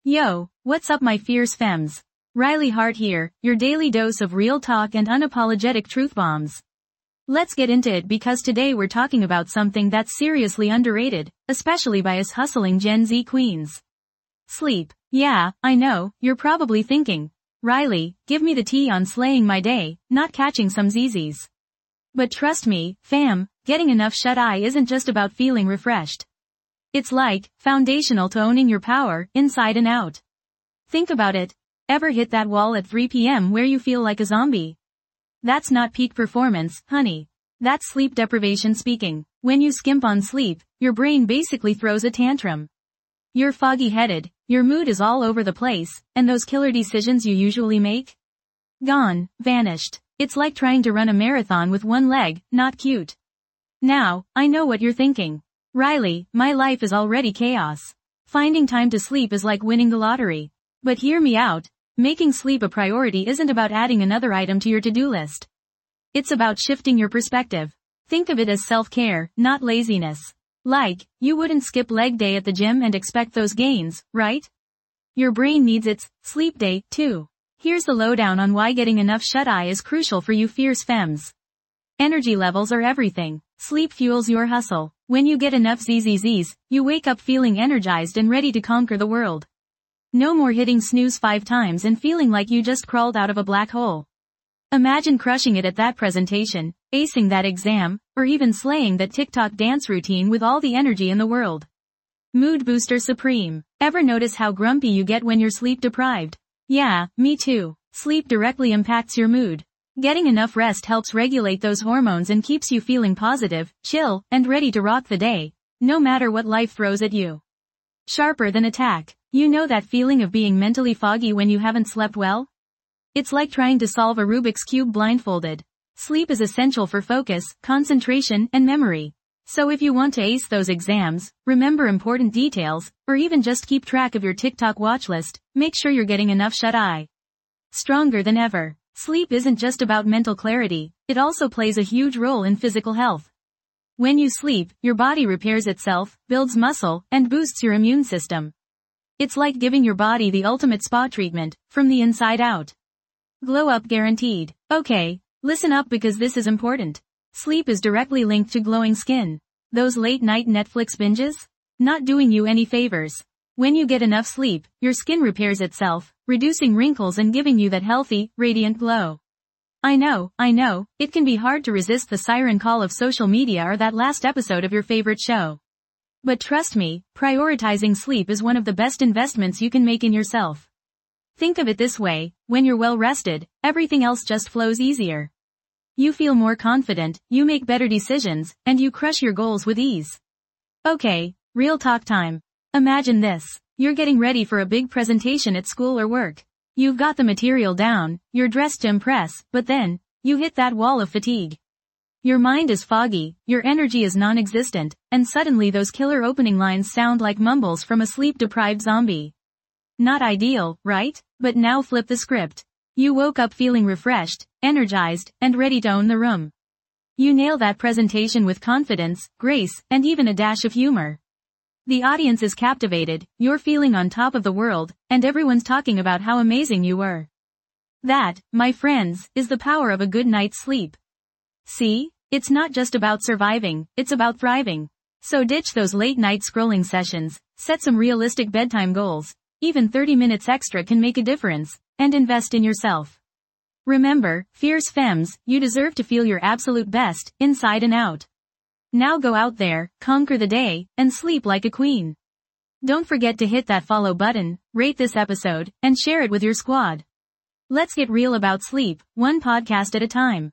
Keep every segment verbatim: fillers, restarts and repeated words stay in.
Yo, what's up my fierce femmes? Riley Hart here, your daily dose of real talk and unapologetic truth bombs. Let's get into it because today we're talking about something that's seriously underrated, especially by us hustling Gen Z queens. Sleep. Yeah, I know, you're probably thinking, Riley, give me the tea on slaying my day, not catching some Z Zs. But trust me, fam, getting enough shut-eye isn't just about feeling refreshed. It's like, foundational to owning your power, inside and out. Think about it. Ever hit that wall at three p m where you feel like a zombie? That's not peak performance, honey. That's sleep deprivation speaking. When you skimp on sleep, your brain basically throws a tantrum. You're foggy-headed, your mood is all over the place, and those killer decisions you usually make? Gone, vanished. It's like trying to run a marathon with one leg, not cute. Now, I know what you're thinking. Riley, my life is already chaos. Finding time to sleep is like winning the lottery. But hear me out. Making sleep a priority isn't about adding another item to your to-do list. It's about shifting your perspective. Think of it as self-care, not laziness. Like, you wouldn't skip leg day at the gym and expect those gains, right? Your brain needs its sleep day, too. Here's the lowdown on why getting enough shut-eye is crucial for you fierce femmes. Energy levels are everything. Sleep fuels your hustle. When you get enough Z Z Zs, you wake up feeling energized and ready to conquer the world. No more hitting snooze five times and feeling like you just crawled out of a black hole. Imagine crushing it at that presentation, acing that exam, or even slaying that TikTok dance routine with all the energy in the world. Mood booster supreme. Ever notice how grumpy you get when you're sleep deprived? Yeah, me too. Sleep directly impacts your mood. Getting enough rest helps regulate those hormones and keeps you feeling positive, chill, and ready to rock the day, no matter what life throws at you. Sharper than attack. You know that feeling of being mentally foggy when you haven't slept well? It's like trying to solve a Rubik's Cube blindfolded. Sleep is essential for focus, concentration, and memory. So if you want to ace those exams, remember important details, or even just keep track of your TikTok watch list, make sure you're getting enough shut-eye. Stronger than ever. Sleep isn't just about mental clarity, it also plays a huge role in physical health. When you sleep, your body repairs itself, builds muscle, and boosts your immune system. It's like giving your body the ultimate spa treatment, from the inside out. Glow up guaranteed. Okay, listen up because this is important. Sleep is directly linked to glowing skin. Those late-night Netflix binges? Not doing you any favors. When you get enough sleep, your skin repairs itself, reducing wrinkles and giving you that healthy, radiant glow. I know, I know, it can be hard to resist the siren call of social media or that last episode of your favorite show. But trust me, prioritizing sleep is one of the best investments you can make in yourself. Think of it this way, when you're well rested, everything else just flows easier. You feel more confident, you make better decisions, and you crush your goals with ease. Okay, real talk time. Imagine this. You're getting ready for a big presentation at school or work. You've got the material down, you're dressed to impress, but then, you hit that wall of fatigue. Your mind is foggy, your energy is non-existent, and suddenly those killer opening lines sound like mumbles from a sleep-deprived zombie. Not ideal, right? But now flip the script. You woke up feeling refreshed, energized, and ready to own the room. You nail that presentation with confidence, grace, and even a dash of humor. The audience is captivated, you're feeling on top of the world, and everyone's talking about how amazing you were. That, my friends, is the power of a good night's sleep. See? It's not just about surviving, it's about thriving. So ditch those late-night scrolling sessions, set some realistic bedtime goals, even thirty minutes extra can make a difference, and invest in yourself. Remember, fierce femmes, you deserve to feel your absolute best, inside and out. Now go out there, conquer the day, and sleep like a queen. Don't forget to hit that follow button, rate this episode, and share it with your squad. Let's get real about sleep, one podcast at a time.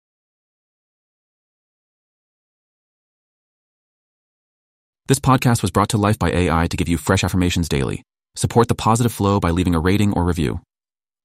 This podcast was brought to life by A I to give you fresh affirmations daily. Support the positive flow by leaving a rating or review.